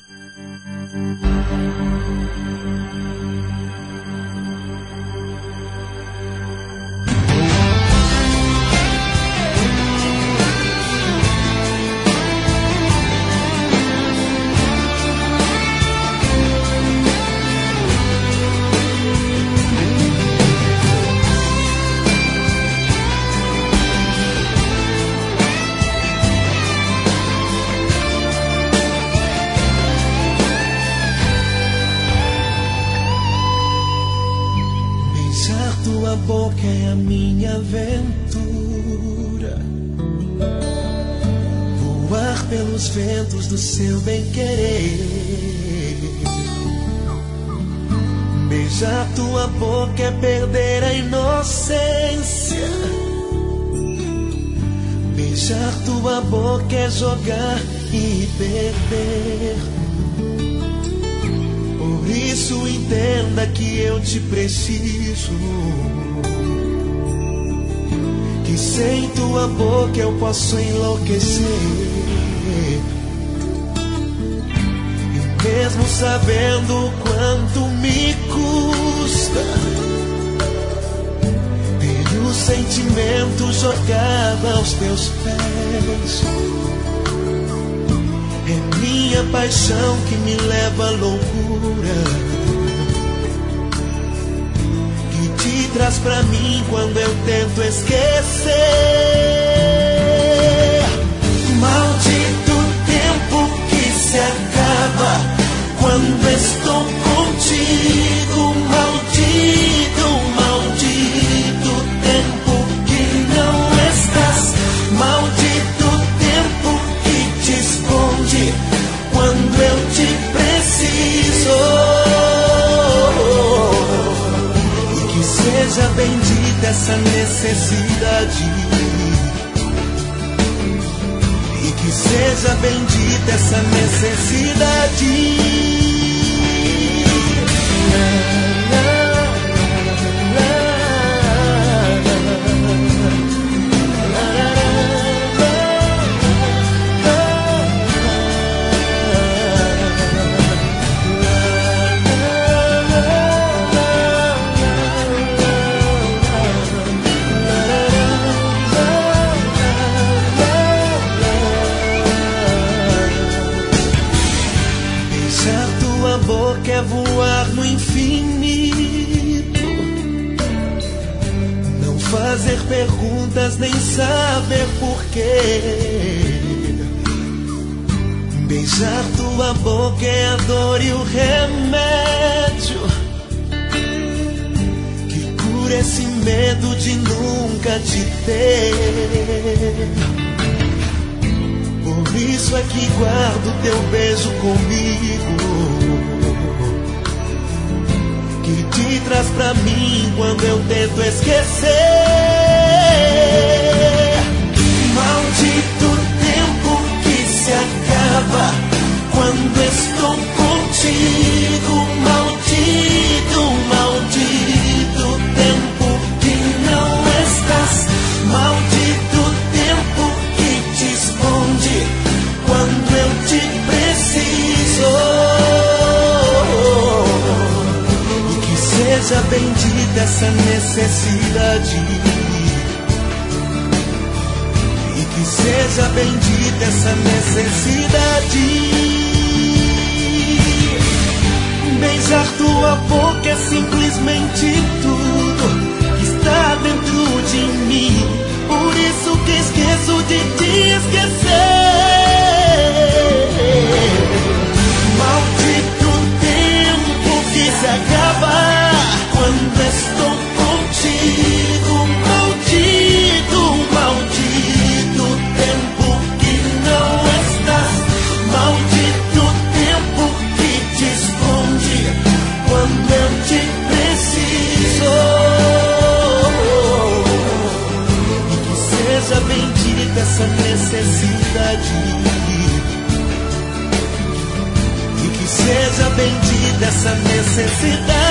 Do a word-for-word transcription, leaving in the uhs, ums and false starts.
Tua boca é a minha aventura, voar pelos ventos do seu bem-querer. Beijar tua boca é perder a inocência. Beijar tua boca é jogar e perder. Por isso entenda que eu te preciso, que sem tua boca eu posso enlouquecer. E mesmo sabendo quanto me custa ter o sentimento jogado aos teus pés, é minha paixão que me leva à loucura, que te traz pra mim quando eu tento esquecer. Maldito tempo que se acaba quando estou contigo. Maldito, maldito tempo que não estás. Maldito tempo que te esconde quando eu te preciso. E que seja bendita essa necessidade, e que seja bendita essa necessidade. Quer voar no infinito, não fazer perguntas nem saber porquê. Beijar tua boca é a dor e o remédio que cura esse medo de nunca te ter. Por isso é que guardo teu beijo comigo, que te traz pra mim quando eu tento esquecer. Maldito tempo que se acaba quando estou contigo. Maldito, maldito tempo que não estás. Maldito tempo que te esconde quando eu te preciso. Seja bendita essa necessidade, e que seja bendita essa necessidade. Beijar tua boca é simplesmente tudo que está dentro de mim. Por isso que esqueço de te esquecer. Maldito tempo que se acaba quando estou contigo. Maldito, maldito tempo que não estás. Maldito tempo que te esconde quando eu te preciso. E que seja bendita essa necessidade, e que seja bendita essa necessidade.